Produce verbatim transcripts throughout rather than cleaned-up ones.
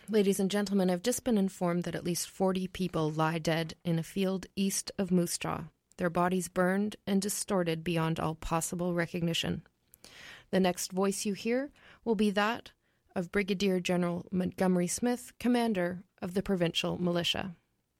Ladies and gentlemen, I've just been informed that at least forty people lie dead in a field east of Moose Jaw, their bodies burned and distorted beyond all possible recognition. The next voice you hear will be that of Brigadier General Montgomery Smith, commander of the Provincial Militia.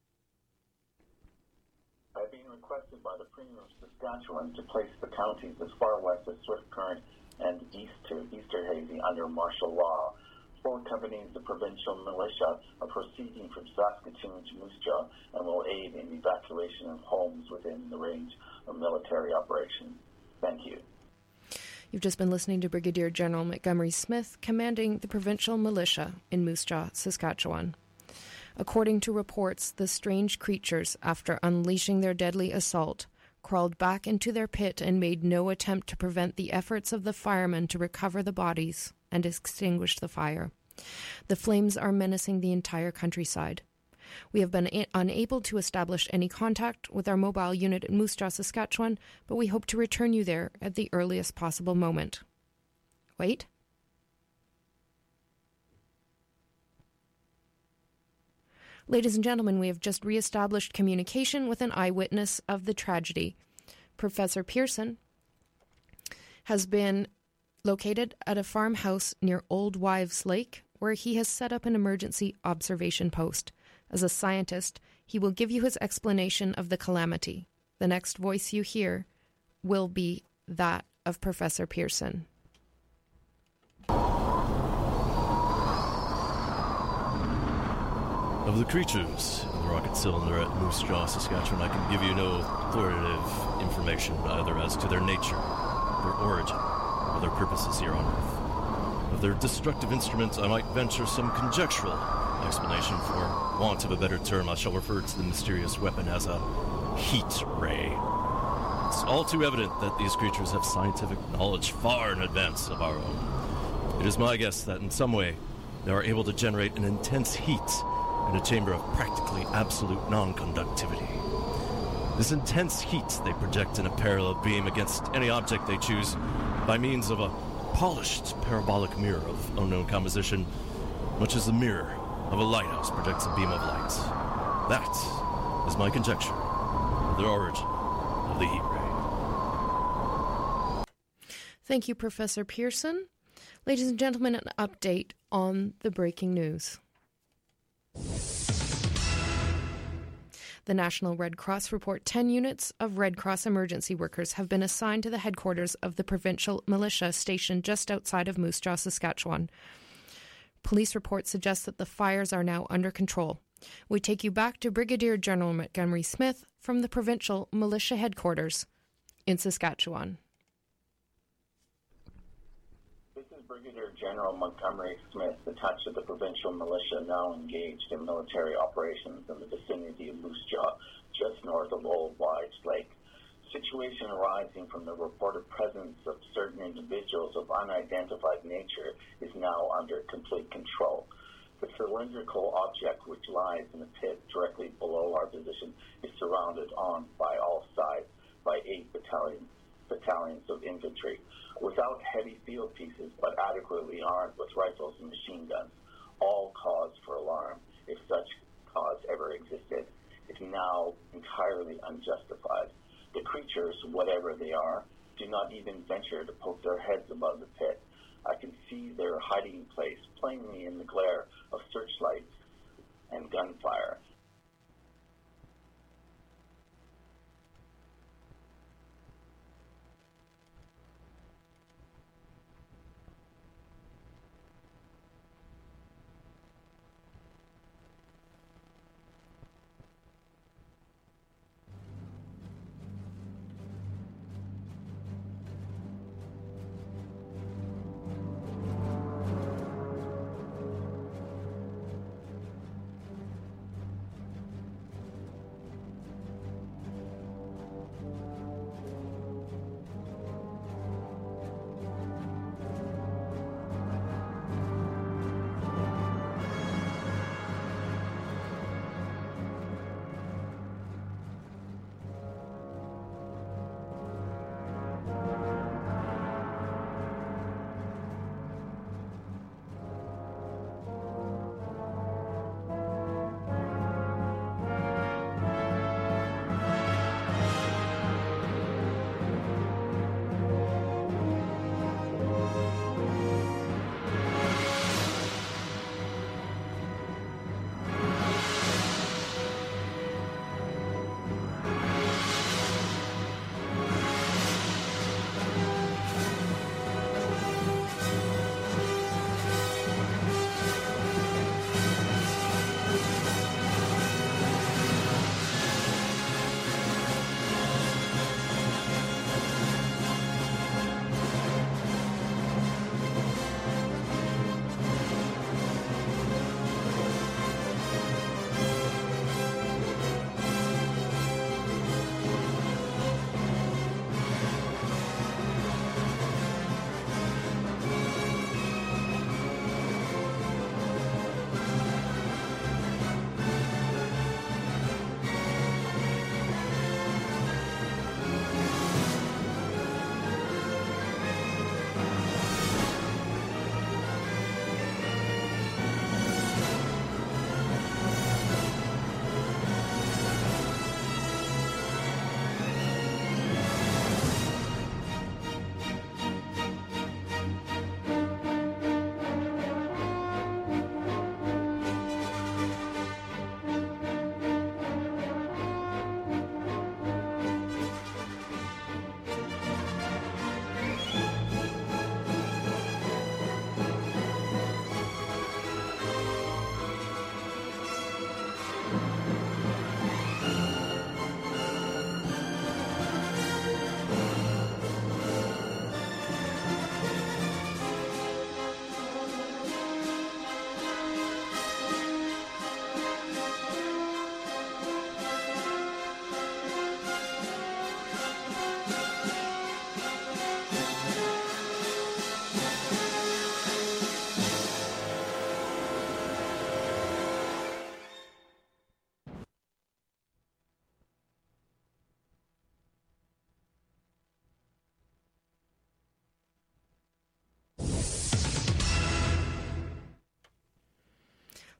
I've been requested by the Premier of Saskatchewan to place the counties as far west as Swift Current and east to Esterhazy under martial law. Four companies, the Provincial Militia, are proceeding from Saskatoon to Moose Jaw and will aid in the evacuation of homes within the range of military operations. Thank you. You've just been listening to Brigadier General Montgomery Smith, commanding the Provincial Militia in Moose Jaw, Saskatchewan. According to reports, the strange creatures, after unleashing their deadly assault, crawled back into their pit and made no attempt to prevent the efforts of the firemen to recover the bodies and extinguish the fire. The flames are menacing the entire countryside. We have been a- unable to establish any contact with our mobile unit in Moose Jaw, Saskatchewan, but we hope to return you there at the earliest possible moment. Wait. Ladies and gentlemen, we have just re-established communication with an eyewitness of the tragedy. Professor Pearson has been located at a farmhouse near Old Wives Lake, where he has set up an emergency observation post. As a scientist, he will give you his explanation of the calamity. The next voice you hear will be that of Professor Pearson. Of the creatures in the rocket cylinder at Moose Jaw, Saskatchewan, I can give you no authoritative information either as to their nature, their origin, or their purposes here on Earth. Of their destructive instruments, I might venture some conjectural explanation. For want of a better term, I shall refer to the mysterious weapon as a heat ray. It's all too evident that these creatures have scientific knowledge far in advance of our own. It is my guess that in some way they are able to generate an intense heat in a chamber of practically absolute non-conductivity. This intense heat they project in a parallel beam against any object they choose by means of a polished parabolic mirror of unknown composition, much as the mirror of a lighthouse projects a beam of light. That is my conjecture of the origin of the heat ray. Thank you, Professor Pearson. Ladies and gentlemen, an update on the breaking news. The National Red Cross report ten units of Red Cross emergency workers have been assigned to the headquarters of the Provincial Militia stationed just outside of Moose Jaw, Saskatchewan. Police reports suggest that the fires are now under control. We take you back to Brigadier General Montgomery Smith from the Provincial Militia headquarters in Saskatchewan. Brigadier General Montgomery Smith, attached to the Provincial Militia, now engaged in military operations in the vicinity of Moose Jaw, just north of Old Wives Lake. Situation arising from the reported presence of certain individuals of unidentified nature is now under complete control. The cylindrical object, which lies in a pit directly below our position, is surrounded on by all sides by eight battalions. battalions of infantry, without heavy field pieces but adequately armed with rifles and machine guns. All cause for alarm, if such cause ever existed, is now entirely unjustified. The creatures, whatever they are, do not even venture to poke their heads above the pit. I can see their hiding place plainly in the glare of searchlights and gunfire.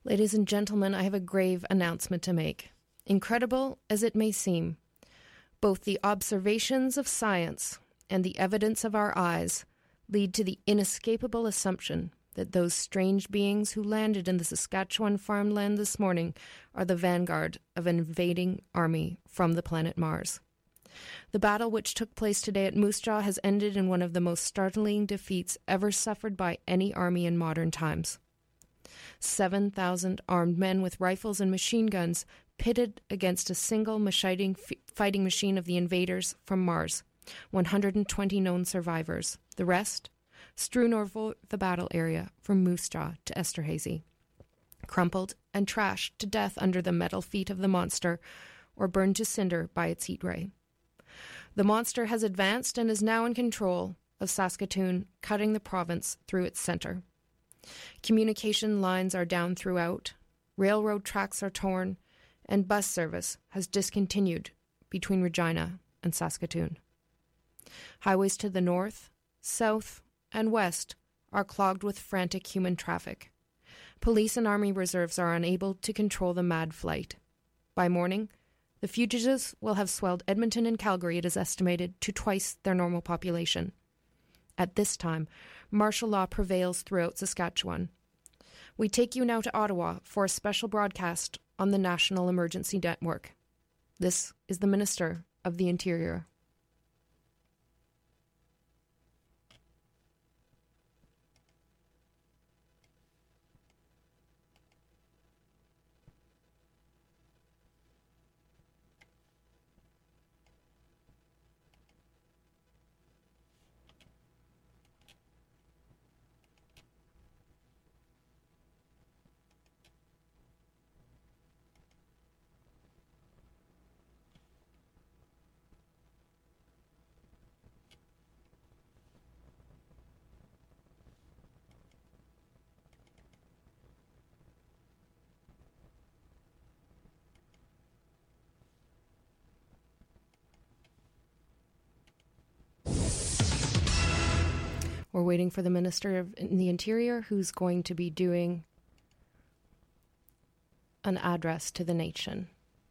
Ladies and gentlemen, I have a grave announcement to make. Incredible as it may seem, both the observations of science and the evidence of our eyes lead to the inescapable assumption that those strange beings who landed in the Saskatchewan farmland this morning are the vanguard of an invading army from the planet Mars. The battle which took place today at Moose Jaw has ended in one of the most startling defeats ever suffered by any army in modern times. seven thousand armed men with rifles and machine guns pitted against a single machiting, f- fighting machine of the invaders from Mars, one hundred twenty known survivors. The rest strewn over the battle area from Moose Jaw to Esterhazy, crumpled and trashed to death under the metal feet of the monster or burned to cinder by its heat ray. The monster has advanced and is now in control of Saskatoon, cutting the province through its center. Communication lines are down throughout, railroad tracks are torn, and bus service has discontinued between Regina and Saskatoon. Highways to the north, south, and west are clogged with frantic human traffic. Police and army reserves are unable to control the mad flight. By morning, the fugitives will have swelled Edmonton and Calgary, it is estimated, to twice their normal population. At this time, martial law prevails throughout Saskatchewan. We take you now to Ottawa for a special broadcast on the National Emergency Network. This is the Minister of the Interior. We're waiting for the Minister of the Interior, who's going to be doing an address to the nation.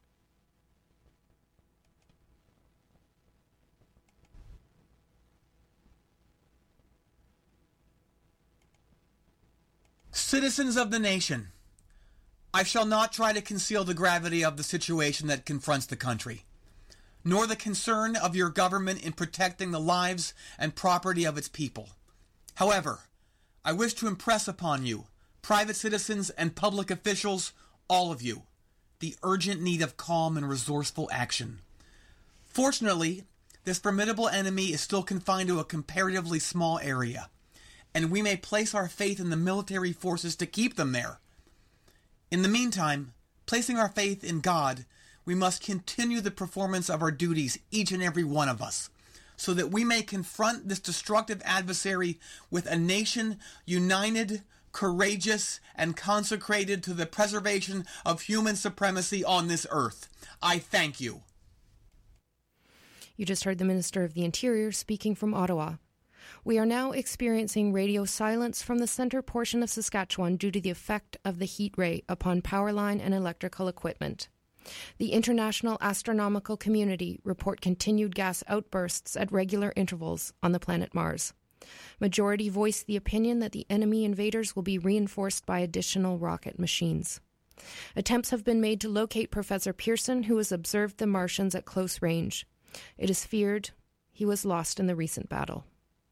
Citizens of the nation, I shall not try to conceal the gravity of the situation that confronts the country, nor the concern of your government in protecting the lives and property of its people. However, I wish to impress upon you, private citizens and public officials, all of you, the urgent need of calm and resourceful action. Fortunately, this formidable enemy is still confined to a comparatively small area, and we may place our faith in the military forces to keep them there. In the meantime, placing our faith in God, we must continue the performance of our duties, each and every one of us, so that we may confront this destructive adversary with a nation united, courageous, and consecrated to the preservation of human supremacy on this earth. I thank you. You just heard the Minister of the Interior speaking from Ottawa. We are now experiencing radio silence from the centre portion of Saskatchewan due to the effect of the heat ray upon power line and electrical equipment. The international astronomical community report continued gas outbursts at regular intervals on the planet Mars. Majority voiced the opinion that the enemy invaders will be reinforced by additional rocket machines. Attempts have been made to locate Professor Pearson, who has observed the Martians at close range. It is feared he was lost in the recent battle.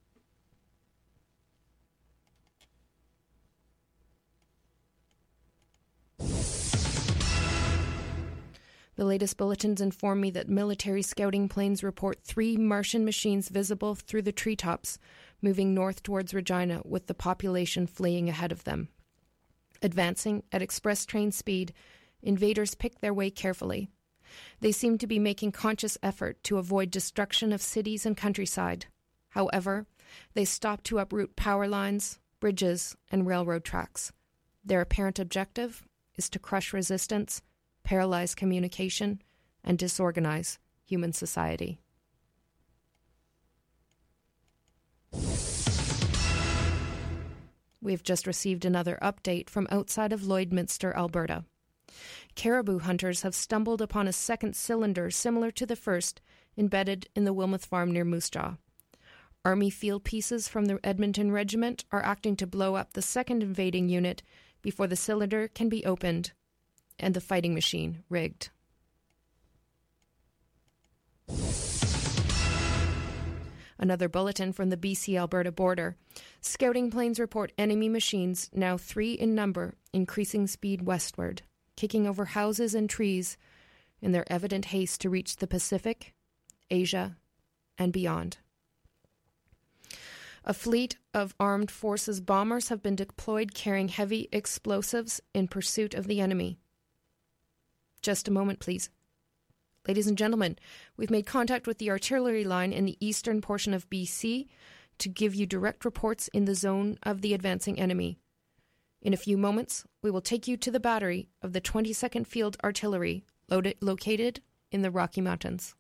The latest bulletins inform me that military scouting planes report three Martian machines visible through the treetops, moving north towards Regina, with the population fleeing ahead of them. Advancing at express train speed, invaders pick their way carefully. They seem to be making conscious effort to avoid destruction of cities and countryside. However, they stop to uproot power lines, bridges, and railroad tracks. Their apparent objective is to crush resistance, paralyze communication, and disorganize human society. We have just received another update from outside of Lloydminster, Alberta. Caribou hunters have stumbled upon a second cylinder similar to the first, embedded in the Wilmoth Farm near Moose Jaw. Army field pieces from the Edmonton Regiment are acting to blow up the second invading unit before the cylinder can be opened and the fighting machine rigged. Another bulletin from the B C-Alberta border. Scouting planes report enemy machines, now three in number, increasing speed westward, kicking over houses and trees in their evident haste to reach the Pacific, Asia, and beyond. A fleet of armed forces bombers have been deployed carrying heavy explosives in pursuit of the enemy. Just a moment, please. Ladies and gentlemen, we've made contact with the artillery line in the eastern portion of B C to give you direct reports in the zone of the advancing enemy. In a few moments, we will take you to the battery of the twenty-second Field Artillery, loaded, located in the Rocky Mountains.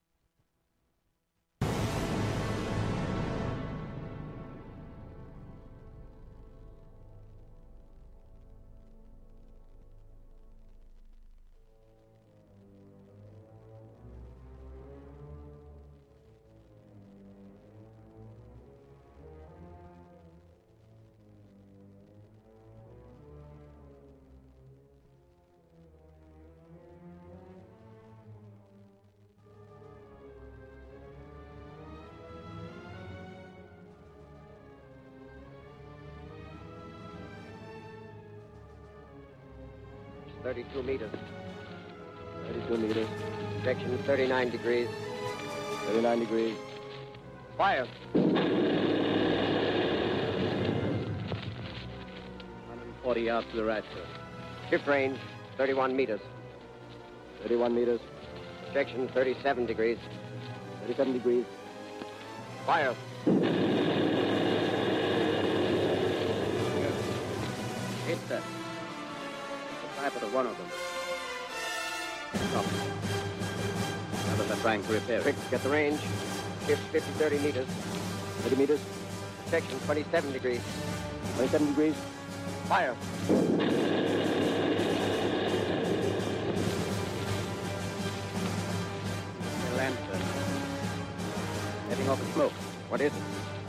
thirty-two meters. thirty-two meters. Section thirty-nine degrees. thirty-nine degrees. Fire. one hundred forty yards to the right, sir. Shift range, thirty-one meters. thirty-one meters. Section thirty-seven degrees. thirty-seven degrees. Fire. Hit, sir. I put one of them. Stop. Now they're trying to repair it. Quick, get the range. Shift fifty, thirty meters. thirty meters. Section twenty-seven degrees. twenty-seven degrees. Fire. The lantern. Letting off the smoke. What is it?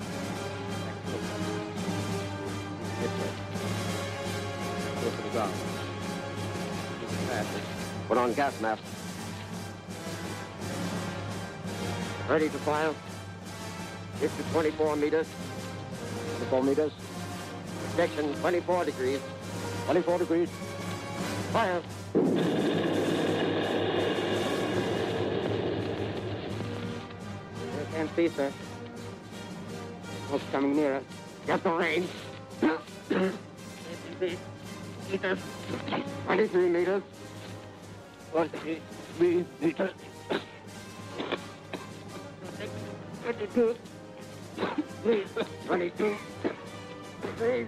This way. Go to the ground. Put on gas mask. Ready to fire. Shift to twenty-four meters. twenty-four meters. Section twenty-four degrees. twenty-four degrees. Fire. I can't see, sir. Smoke's coming nearer. Get the range. Meters. twenty-three meters. twenty-three meters. twenty-two. Please. twenty-two. Please.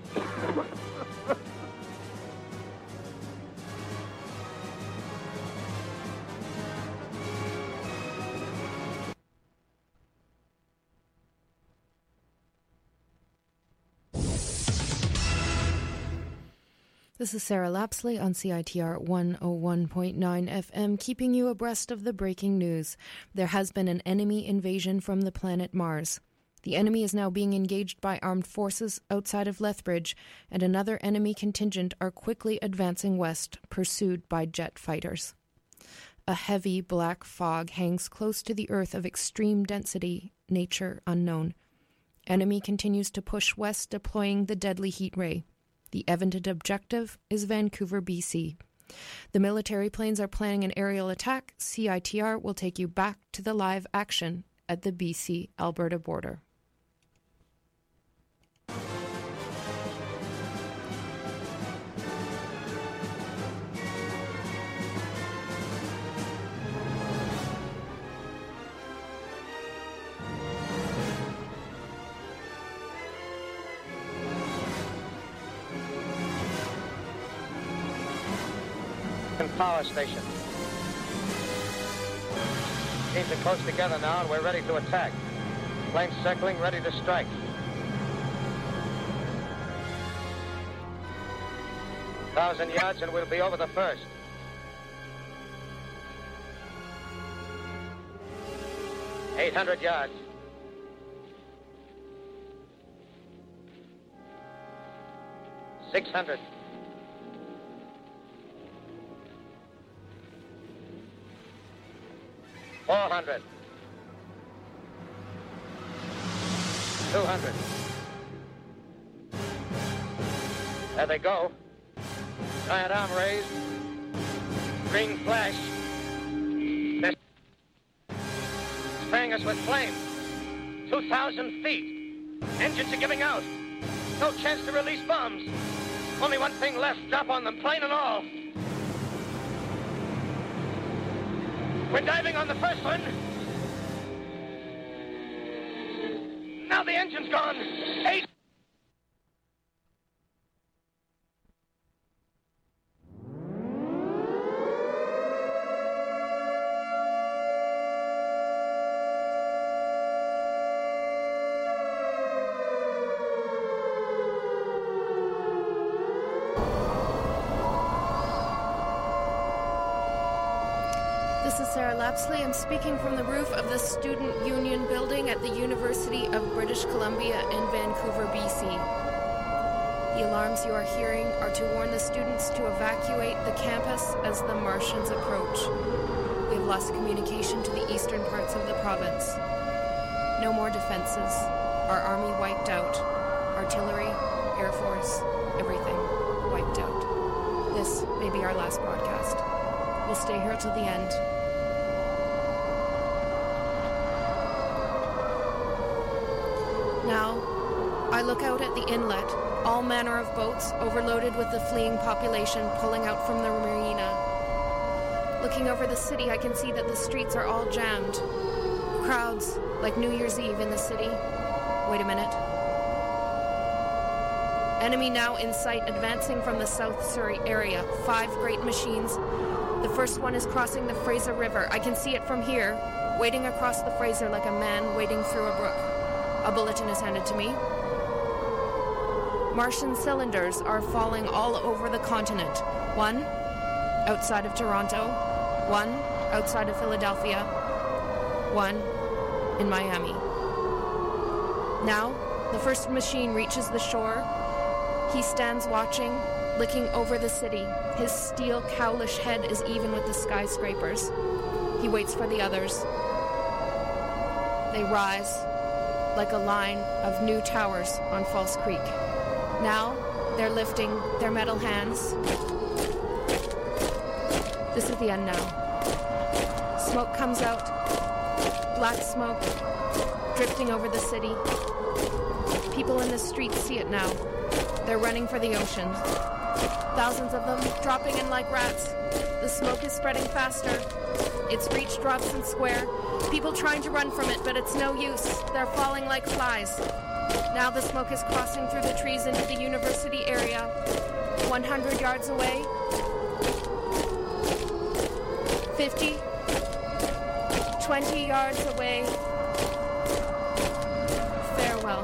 This is Sarah Lapsley on C I T R one oh one point nine F M, keeping you abreast of the breaking news. There has been an enemy invasion from the planet Mars. The enemy is now being engaged by armed forces outside of Lethbridge, and another enemy contingent are quickly advancing west, pursued by jet fighters. A heavy black fog hangs close to the Earth of extreme density, nature unknown. Enemy continues to push west, deploying the deadly heat ray. The evident objective is Vancouver, B C. The military planes are planning an aerial attack. C I T R will take you back to the live action at the B C-Alberta border. Power station. Teams are close together now, and we're ready to attack. Planes circling, ready to strike. Thousand yards and we'll be over the first. Eight hundred yards. Six hundred. Four hundred. Two hundred. There they go. Giant arm raised. Green flash. They're spraying us with flame. Two thousand feet. Engines are giving out. No chance to release bombs. Only one thing left. Drop on them, plane and all. We're diving on the first one. Now the engine's gone. Eight. Sarah Lapsley. I'm speaking from the roof of the Student Union building at the University of British Columbia in Vancouver, B C. The alarms you are hearing are to warn the students to evacuate the campus as the Martians approach. We have lost communication to the eastern parts of the province. No more defenses. Our army wiped out. Artillery, Air Force, everything wiped out. This may be our last broadcast. We'll stay here till the end. Now, I look out at the inlet, all manner of boats overloaded with the fleeing population pulling out from the marina. Looking over the city, I can see that the streets are all jammed. Crowds, like New Year's Eve in the city. Wait a minute. Enemy now in sight, advancing from the South Surrey area. Five great machines. The first one is crossing the Fraser River. I can see it from here, wading across the Fraser like a man wading through a brook. A bulletin is handed to me. Martian cylinders are falling all over the continent. One outside of Toronto, one outside of Philadelphia, one in Miami. Now, the first machine reaches the shore. He stands watching, looking over the city. His steel, cowlish head is even with the skyscrapers. He waits for the others. They rise like a line of new towers on False Creek. Now, they're lifting their metal hands. This is the end now. Smoke comes out, black smoke, drifting over the city. People in the streets see it now. They're running for the ocean. Thousands of them dropping in like rats. The smoke is spreading faster. Its reach drops in square. People trying to run from it, but it's no use. They're falling like flies. Now the smoke is crossing through the trees into the university area. one hundred yards away. fifty. twenty yards away. Farewell.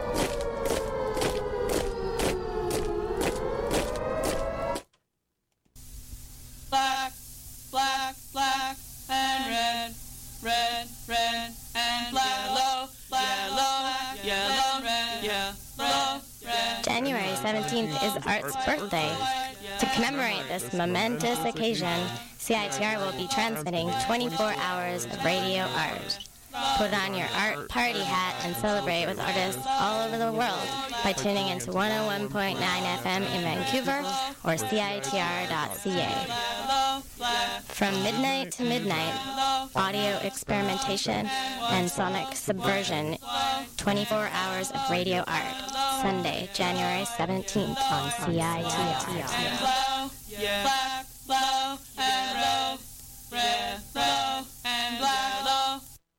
Black, black, black, and red, red, red, and black, yellow, yellow, yellow, red, yellow, red. January seventeenth is Art's birthday. To commemorate this momentous occasion, C I T R will be transmitting twenty-four hours of radio art. Put on your art party hat and celebrate with artists all over the world by tuning into one oh one point nine F M in Vancouver or C I T R dot C A. From midnight to midnight, audio experimentation and sonic subversion, twenty-four hours of radio art. Sunday, January seventeenth on C I T R. Black, blow, and roll, red, blow, and black, blow.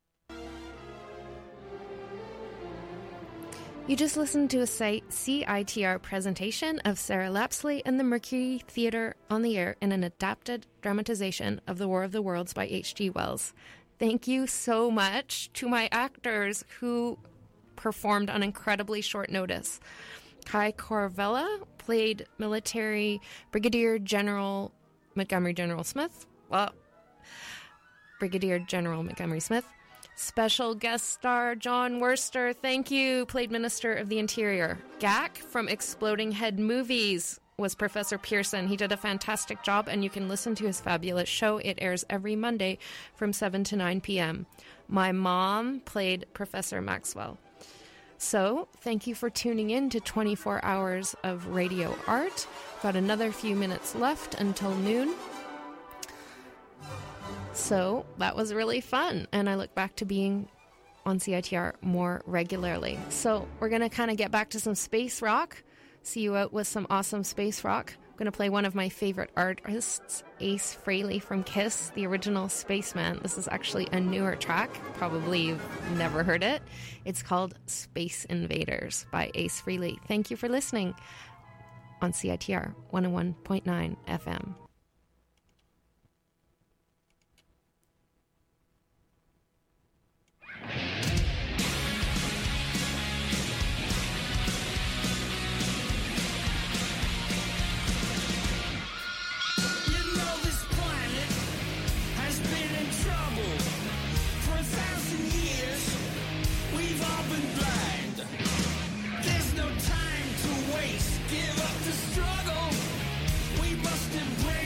You just listened to a C I T R presentation of Sarah Lapsley and the Mercury Theatre on the Air in an adapted dramatization of The War of the Worlds by H G Wells. Thank you so much to my actors who performed on incredibly short notice. Kai Corvella played military Brigadier General Montgomery General Smith. Well, Brigadier General Montgomery Smith. Special guest star John Worster, thank you, played Minister of the Interior. Gak from Exploding Head Movies was Professor Pearson. He did a fantastic job, and you can listen to his fabulous show. It airs every Monday from seven to nine p.m. My mom played Professor Maxwell. So, thank you for tuning in to twenty-four hours of radio art. Got another few minutes left until noon. So, that was really fun, and I look back to being on C I T R more regularly. So, we're going to kind of get back to some space rock. See you out with some awesome space rock. I'm going to play one of my favorite artists, Ace Frehley from Kiss, the original Spaceman. This is actually a newer track. Probably you've never heard it. It's called Space Invaders by Ace Frehley. Thank you for listening on C I T R one oh one point nine F M. Give up the struggle. We must embrace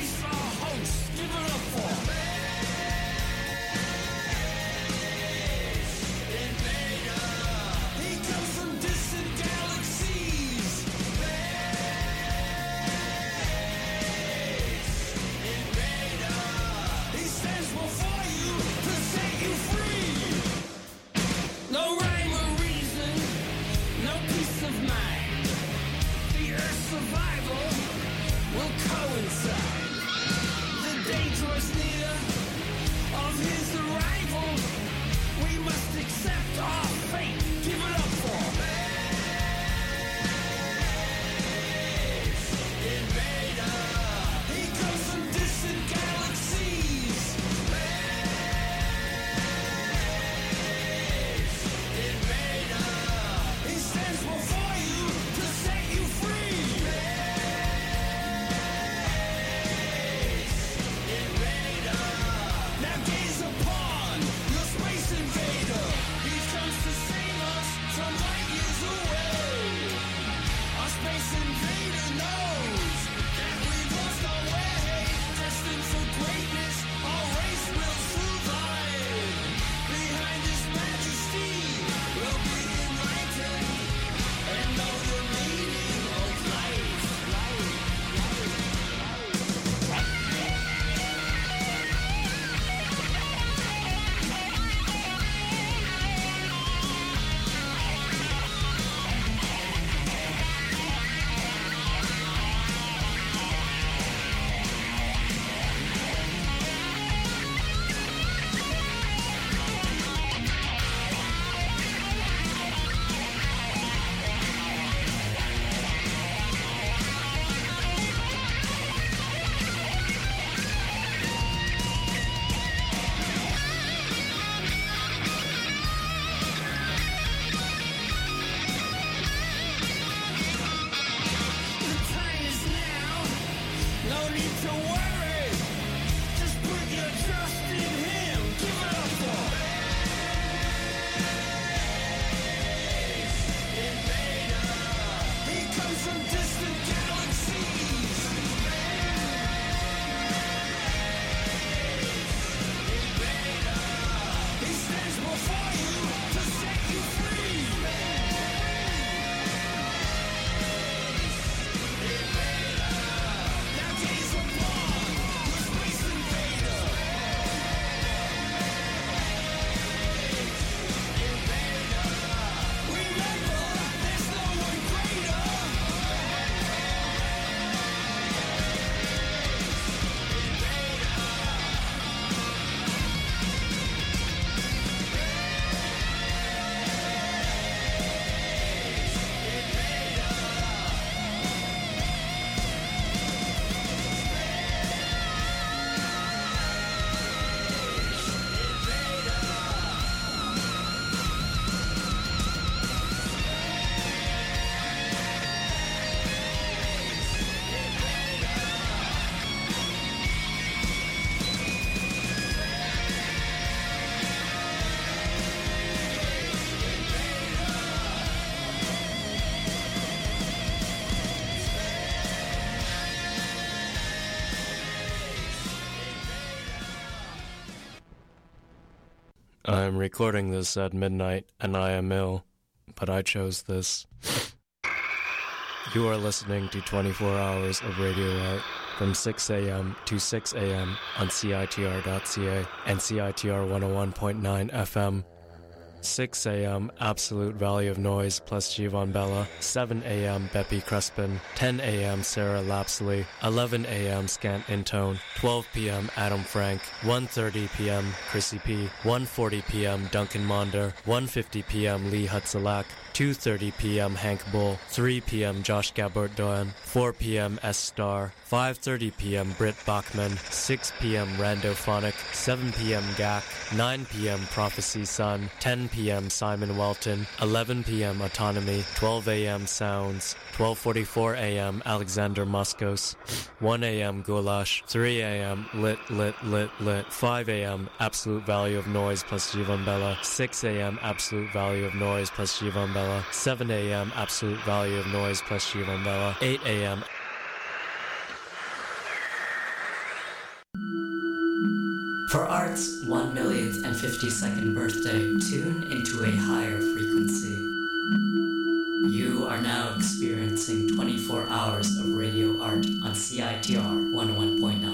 I am recording this at midnight, and I am ill, but I chose this. You are listening to twenty-four hours of radio art from six a.m. to six a.m. on C I T R dot C A and C I T R one oh one point nine F M. six a.m. Absolute Value of Noise plus Giovanni Bella. seven a.m. Beppy Crespin. ten a.m. Sarah Lapsley. eleven a.m. Scant Intone. twelve p.m. Adam Frank. one thirty p.m. Chrissy P. one forty p.m. Duncan Monder. one fifty p.m. Lee Hutzalak. two thirty p.m. Hank Bull. three p.m. Josh Gabert Doan. four p.m. S Star. five thirty p.m. Britt Bachman. six p.m. Randophonic. seven p.m. G A C. nine p.m. Prophecy Sun. ten p.m. Simon Welton. eleven p.m. Autonomy. twelve a.m. Sounds. twelve forty-four a.m. Alexander Muskos. one a.m. Goulash. three a.m. Lit Lit Lit Lit. five a.m. Absolute Value of Noise plus Giovanni Bella. six a.m. Absolute Value of Noise plus Giovanni Bella. seven a.m. Absolute Value of Noise plus Giovanni Bella. eight a.m. For Art's one millionth and fifty-second birthday, tune into a higher frequency. You are now experiencing twenty-four hours of radio art on C I T R one oh one point nine.